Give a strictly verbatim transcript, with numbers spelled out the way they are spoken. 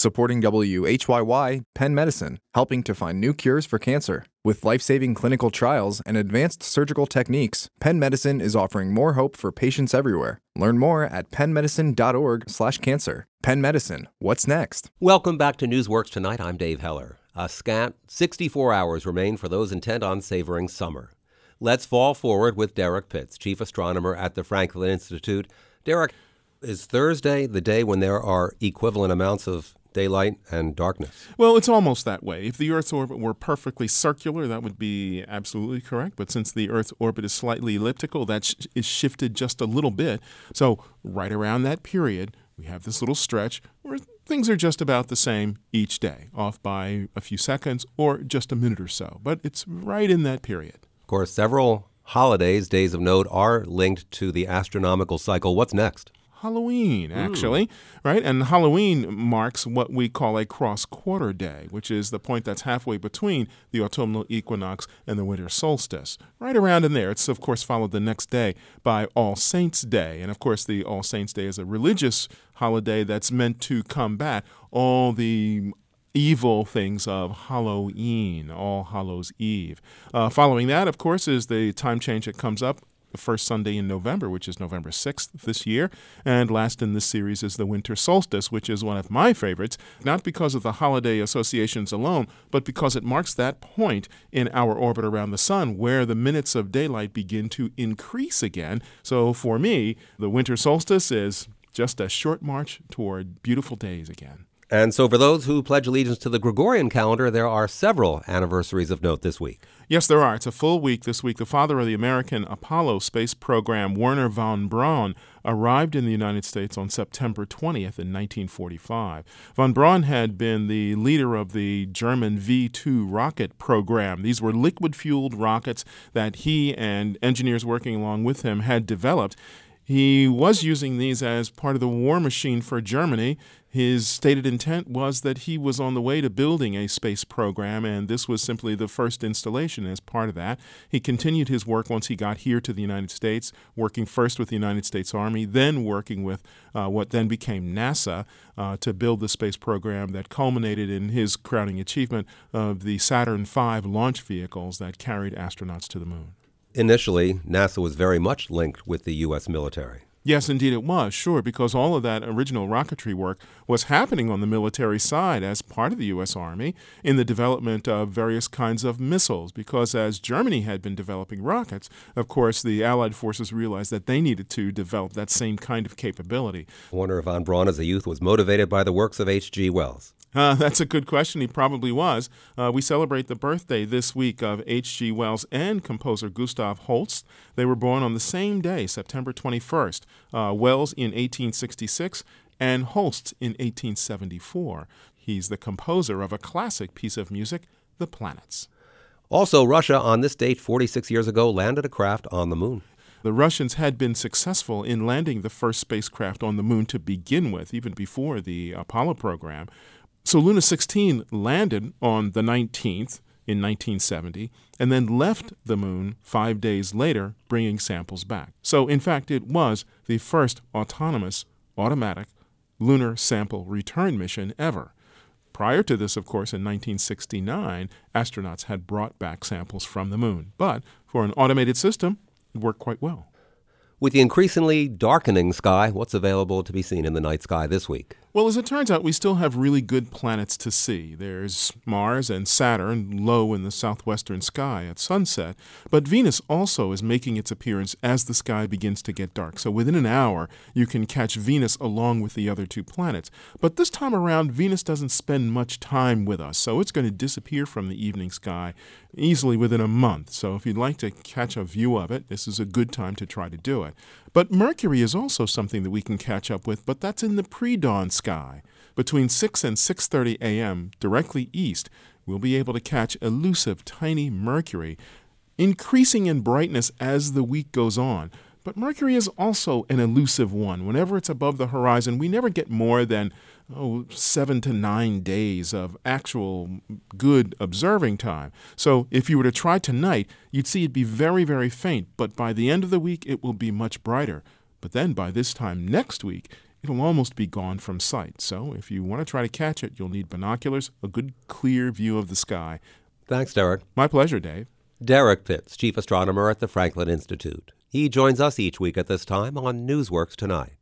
Supporting W H Y Y, Penn Medicine, helping to find new cures for cancer. With life-saving clinical trials and advanced surgical techniques, Penn Medicine is offering more hope for patients everywhere. Learn more at penn medicine dot org slash cancer. Penn Medicine, what's next? Welcome back to Newsworks Tonight. I'm Dave Heller. A scant sixty-four hours remain for those intent on savoring summer. Let's fall forward with Derek Pitts, chief astronomer at the Franklin Institute. Derek, is Thursday the day when there are equivalent amounts of daylight and darkness? Well, it's almost that way. If the Earth's orbit were perfectly circular, that would be absolutely correct. But since the Earth's orbit is slightly elliptical, that sh- is shifted just a little bit. So right around that period, we have this little stretch where things are just about the same each day, off by a few seconds or just a minute or so. But it's right in that period. Of course, several holidays, days of note, are linked to the astronomical cycle. What's next? Halloween, actually, mm. right? And Halloween marks what we call a cross-quarter day, which is the point that's halfway between the autumnal equinox and the winter solstice. Right around in there. It's, of course, followed the next day by All Saints' Day. And, of course, the All Saints' Day is a religious holiday that's meant to combat all the evil things of Halloween, All Hallows' Eve. Uh, following that, of course, is the time change that comes up the first Sunday in November, which is November sixth this year. And last in this series is the winter solstice, which is one of my favorites, not because of the holiday associations alone, but because it marks that point in our orbit around the sun where the minutes of daylight begin to increase again. So for me, the winter solstice is just a short march toward beautiful days again. And so for those who pledge allegiance to the Gregorian calendar, there are several anniversaries of note this week. Yes, there are. It's a full week this week. The father of the American Apollo space program, Wernher von Braun, arrived in the United States on September twentieth in nineteen forty-five. Von Braun had been the leader of the German V two rocket program. These were liquid-fueled rockets that he and engineers working along with him had developed. He was using these as part of the war machine for Germany. His stated intent was that he was on the way to building a space program, and this was simply the first installation as part of that. He continued his work once he got here to the United States, working first with the United States Army, then working with uh, what then became NASA uh, to build the space program that culminated in his crowning achievement of the Saturn five launch vehicles that carried astronauts to the moon. Initially, NASA was very much linked with the U S military. Yes, indeed it was, sure, because all of that original rocketry work was happening on the military side as part of the U S Army in the development of various kinds of missiles, because as Germany had been developing rockets, of course, the Allied forces realized that they needed to develop that same kind of capability. Wernher von Braun as a youth was motivated by the works of H G Wells. Uh, that's a good question. He probably was. Uh, we celebrate the birthday this week of H G Wells and composer Gustav Holst. They were born on the same day, September twenty-first. Uh, Wells in eighteen sixty-six and Holst in eighteen seventy-four. He's the composer of a classic piece of music, The Planets. Also, Russia on this date forty-six years ago landed a craft on the moon. The Russians had been successful in landing the first spacecraft on the moon to begin with, even before the Apollo program. So Luna sixteen landed on the nineteenth in nineteen seventy and then left the moon five days later, bringing samples back. So, in fact, it was the first autonomous, automatic lunar sample return mission ever. Prior to this, of course, in nineteen sixty-nine, astronauts had brought back samples from the moon. But for an automated system, it worked quite well. With the increasingly darkening sky, what's available to be seen in the night sky this week? Well, as it turns out, we still have really good planets to see. There's Mars and Saturn low in the southwestern sky at sunset, but Venus also is making its appearance as the sky begins to get dark. So within an hour, you can catch Venus along with the other two planets. But this time around, Venus doesn't spend much time with us, so it's going to disappear from the evening sky easily within a month. So if you'd like to catch a view of it, this is a good time to try to do it. But Mercury is also something that we can catch up with, but that's in the pre-dawn sky. Between six and six thirty a.m., directly east, we'll be able to catch elusive tiny Mercury, increasing in brightness as the week goes on. But Mercury is also an elusive one. Whenever it's above the horizon, we never get more than oh, seven to nine days of actual good observing time. So if you were to try tonight, you'd see it be very, very faint. But by the end of the week, it will be much brighter. But then by this time next week, it'll almost be gone from sight. So if you want to try to catch it, you'll need binoculars, a good clear view of the sky. Thanks, Derek. My pleasure, Dave. Derek Pitts, chief astronomer at the Franklin Institute. He joins us each week at this time on Newsworks Tonight.